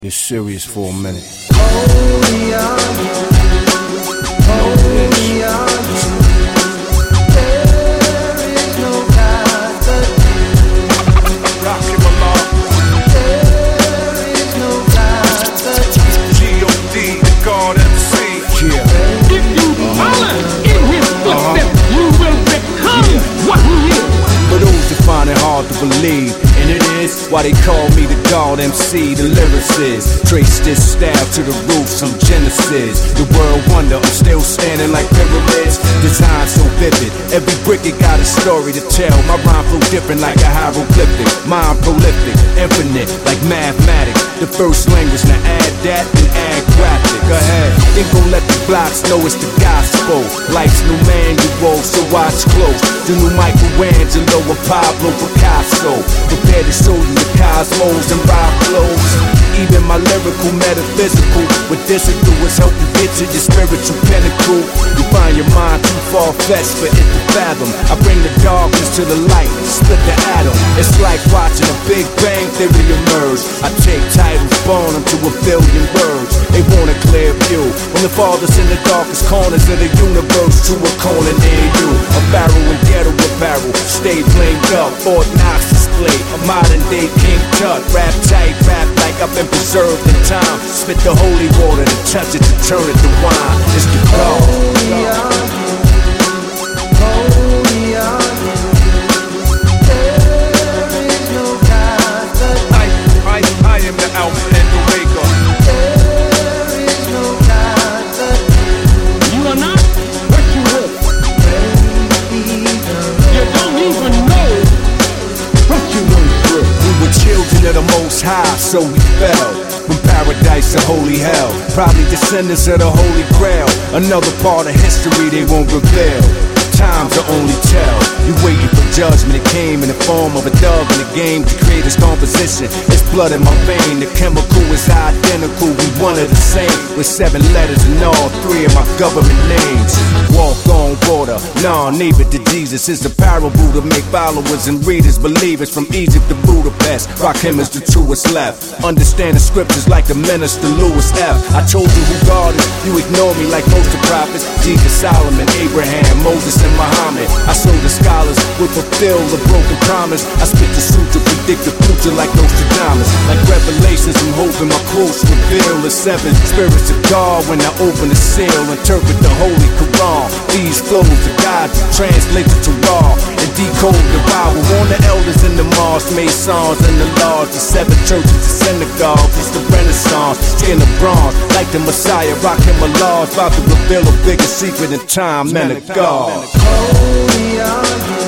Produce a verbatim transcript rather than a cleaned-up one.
Get serious for a minute. Holy are you, holy are you. There is no God but you. Rock him along. There is no God but you. G O D, the God M C. Yeah. If you follow in his footsteps, you will become what he is. For those that find it hard to believe, and it is why they call me the God M C, the lyricist. Trace this style to the roots, some Genesis. The world wonder, I'm still standing like pyramids. Design so vivid, every brick it got a story to tell. My rhyme flow different like a hieroglyphic. Mind prolific, infinite like mathematics. The first language, now add that and add graphic. Go ahead, then gon' let the blocks know it's the gospel. Life's new manual, so watch close. The new Michelangelo and Pablo Picasso. Prepare to show you the cosmos and rhyme flows. Even my lyrical, metaphysical, what this will do is help you get to your spiritual pinnacle. You find your mind too far-fetched for it to fathom. I bring the darkness to the light, split the atom. It's like watching a Big Bang Theory emerge. I take titles, bone them to a billion words. They want a clear view. When the father's in the darkest corners of the universe, to a corner near you. A barrel and ghetto apparel, stay flamed up. Fort Knox display, a modern day King Tut. Rap tight, rap like I've been preserved in time. Spit the holy water to touch it to turn it to wine. It's the God. Holy are you, holy are you. There is no God but you. I, I, I am the Alpha and Omega. There is no God but you. You are not what you were. Praise be the Lord. You don't even know what you went through. We were children of the Most High, so we fell from paradise to holy hell. Probably descendants of the Holy Grail. Another part of history they won't reveal. Times will only tell. You waiting for judgment. It came in the form of a dog in the game to create its composition. It's blood in my vein. The chemical is identical. We one of the same. With seven letters and all three of my government names. Walk on water. Nah, neighbor to Jesus is the parable to make followers and readers believers. From Egypt to Budapest, Rakim is the truest left. Understand the scriptures like the minister Louis F. I told you who God is. You ignore me like most of the prophets. Jesus, Solomon, Abraham, Moses, and Muhammad. I show the scholars will fulfill the broken promise. I spit the suit to predict the future like Nostradamus. Like Revelations, I'm hoping my quotes reveal the seven spirits of God when I open the seal. Interpret the Holy Quran. These flows of God translated to raw and decode the Bible. On the elders in the mosque, Masons and the laws, the seven churches, the synagogues. It's the Renaissance, skin of bronze, like the Messiah, rocking my laws, about to reveal a bigger secret in time, man of God. Holy are you.